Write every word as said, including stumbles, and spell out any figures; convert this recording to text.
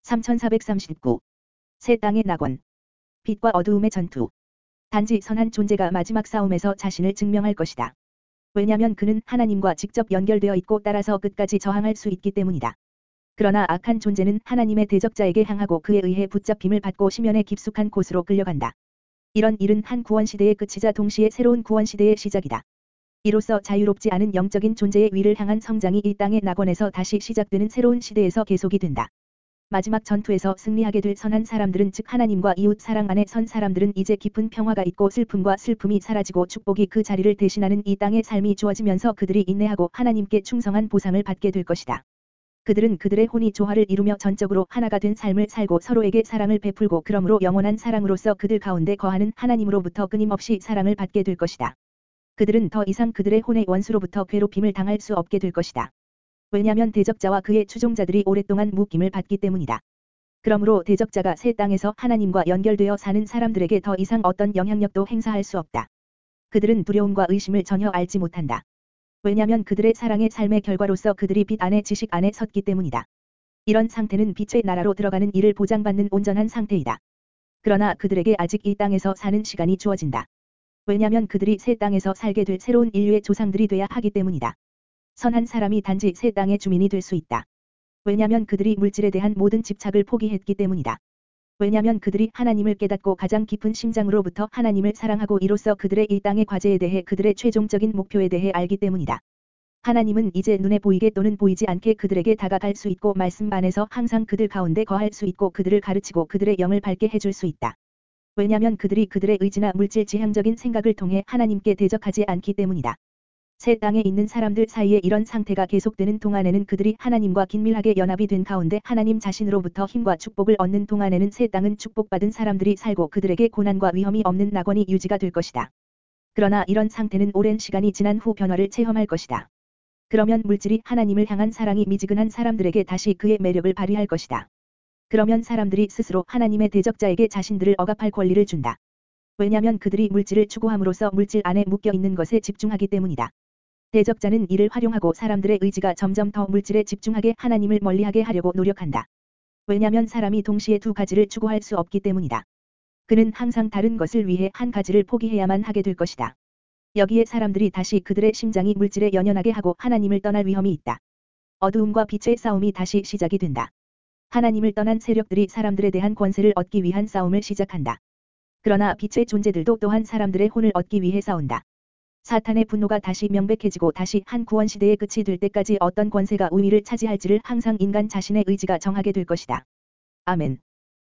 삼천사백삼십구. 새 땅의 낙원. 빛과 어두움의 전투. 단지 선한 존재가 마지막 싸움에서 자신을 증명할 것이다. 왜냐면 그는 하나님과 직접 연결되어 있고 따라서 끝까지 저항할 수 있기 때문이다. 그러나 악한 존재는 하나님의 대적자에게 향하고 그에 의해 붙잡힘을 받고 심연의 깊숙한 곳으로 끌려간다. 이런 일은 한 구원시대의 끝이자 동시에 새로운 구원시대의 시작이다. 이로써 자유롭지 않은 영적인 존재의 위를 향한 성장이 이 땅의 낙원에서 다시 시작되는 새로운 시대에서 계속이 된다. 마지막 전투에서 승리하게 될 선한 사람들은 즉 하나님과 이웃 사랑 안에 선 사람들은 이제 깊은 평화가 있고 슬픔과 슬픔이 사라지고 축복이 그 자리를 대신하는 이 땅의 삶이 주어지면서 그들이 인내하고 하나님께 충성한 보상을 받게 될 것이다. 그들은 그들의 혼이 조화를 이루며 전적으로 하나가 된 삶을 살고 서로에게 사랑을 베풀고 그러므로 영원한 사랑으로서 그들 가운데 거하는 하나님으로부터 끊임없이 사랑을 받게 될 것이다. 그들은 더 이상 그들의 혼의 원수로부터 괴롭힘을 당할 수 없게 될 것이다. 왜냐하면 대적자와 그의 추종자들이 오랫동안 묶임을 받기 때문이다. 그러므로 대적자가 새 땅에서 하나님과 연결되어 사는 사람들에게 더 이상 어떤 영향력도 행사할 수 없다. 그들은 두려움과 의심을 전혀 알지 못한다. 왜냐하면 그들의 사랑의 삶의 결과로서 그들이 빛 안에 지식 안에 섰기 때문이다. 이런 상태는 빛의 나라로 들어가는 일을 보장받는 온전한 상태이다. 그러나 그들에게 아직 이 땅에서 사는 시간이 주어진다. 왜냐하면 그들이 새 땅에서 살게 될 새로운 인류의 조상들이 돼야 하기 때문이다. 선한 사람이 단지 새 땅의 주민이 될 수 있다. 왜냐하면 그들이 물질에 대한 모든 집착을 포기했기 때문이다. 왜냐하면 그들이 하나님을 깨닫고 가장 깊은 심장으로부터 하나님을 사랑하고 이로써 그들의 이 땅의 과제에 대해 그들의 최종적인 목표에 대해 알기 때문이다. 하나님은 이제 눈에 보이게 또는 보이지 않게 그들에게 다가갈 수 있고 말씀 안에서 항상 그들 가운데 거할 수 있고 그들을 가르치고 그들의 영을 밝게 해줄 수 있다. 왜냐하면 그들이 그들의 의지나 물질 지향적인 생각을 통해 하나님께 대적하지 않기 때문이다. 새 땅에 있는 사람들 사이에 이런 상태가 계속되는 동안에는 그들이 하나님과 긴밀하게 연합이 된 가운데 하나님 자신으로부터 힘과 축복을 얻는 동안에는 새 땅은 축복받은 사람들이 살고 그들에게 고난과 위험이 없는 낙원이 유지가 될 것이다. 그러나 이런 상태는 오랜 시간이 지난 후 변화를 체험할 것이다. 그러면 물질이 하나님을 향한 사랑이 미지근한 사람들에게 다시 그의 매력을 발휘할 것이다. 그러면 사람들이 스스로 하나님의 대적자에게 자신들을 억압할 권리를 준다. 왜냐하면 그들이 물질을 추구함으로써 물질 안에 묶여 있는 것에 집중하기 때문이다. 대적자는 이를 활용하고 사람들의 의지가 점점 더 물질에 집중하게 하나님을 멀리하게 하려고 노력한다. 왜냐하면 사람이 동시에 두 가지를 추구할 수 없기 때문이다. 그는 항상 다른 것을 위해 한 가지를 포기해야만 하게 될 것이다. 여기에 사람들이 다시 그들의 심장이 물질에 연연하게 하고 하나님을 떠날 위험이 있다. 어두움과 빛의 싸움이 다시 시작이 된다. 하나님을 떠난 세력들이 사람들에 대한 권세를 얻기 위한 싸움을 시작한다. 그러나 빛의 존재들도 또한 사람들의 혼을 얻기 위해 싸운다. 사탄의 분노가 다시 명백해지고 다시 한 구원시대의 끝이 될 때까지 어떤 권세가 우위를 차지할지를 항상 인간 자신의 의지가 정하게 될 것이다. 아멘.